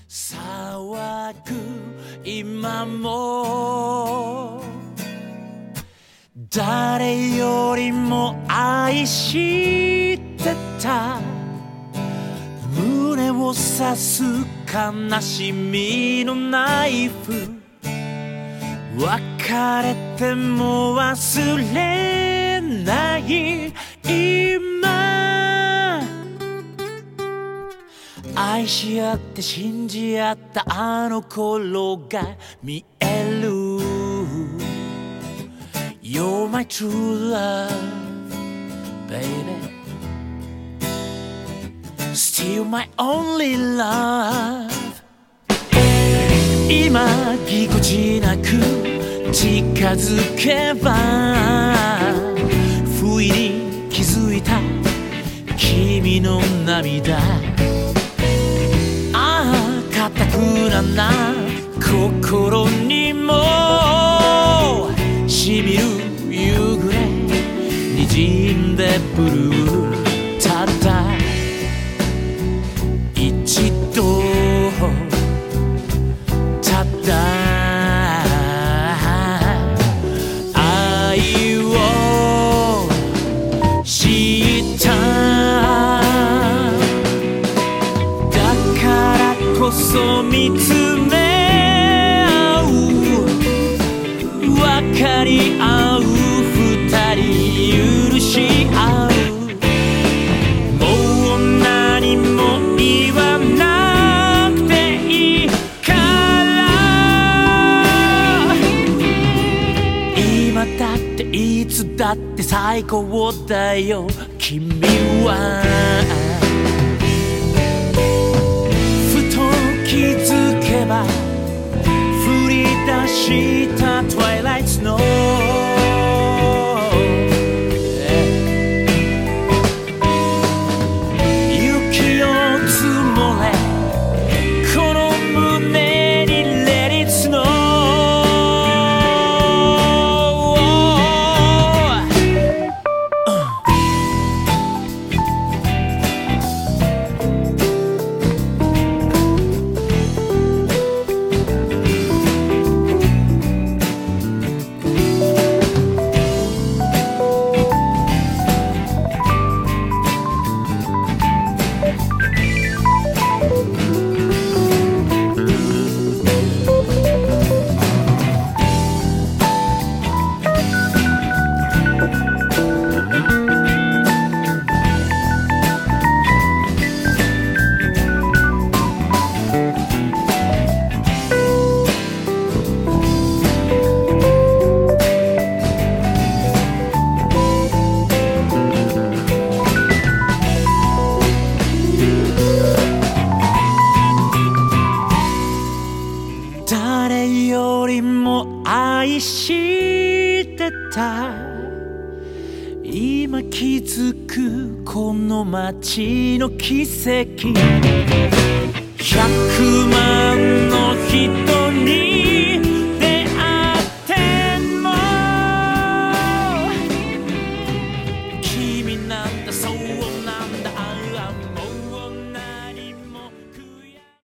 騒ぐ今も誰よりも愛してた胸を刺す悲しみのナイフ別れても忘れない今愛し合って信じ合ったあの頃が見える You're my true love, baby Still my only love 今ぎこちなく近づけば不意に気づいた君の涙ああ固くな心にもしみる夕暮れ滲んでブルーたった一度たった愛を知っただからこそ見つめ合う分かり合う二人許し合うもう何も言わなくていいから今だっていつだって最高だよ君はふと気づけば降り出した Twilight Snow雪を積もれこの胸に Let it snow 誰よりも愛してた今気づくこの街の奇跡100万の人